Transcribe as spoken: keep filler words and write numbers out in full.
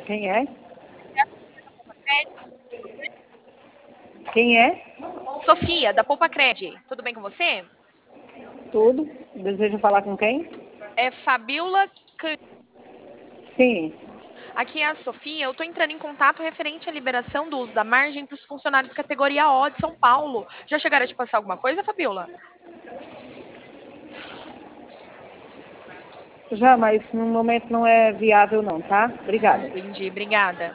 Quem é? Quem é? Sofia, da Poupa Cred. Tudo bem com você? Tudo. Deseja falar com quem? É Fabiola. Sim. Aqui é a Sofia. Eu estou entrando em contato referente à liberação do uso da margem para os funcionários categoria O de São Paulo. Já chegaram a te passar alguma coisa, Fabiola? Já, mas no momento não é viável não, tá? Obrigada. Entendi, obrigada.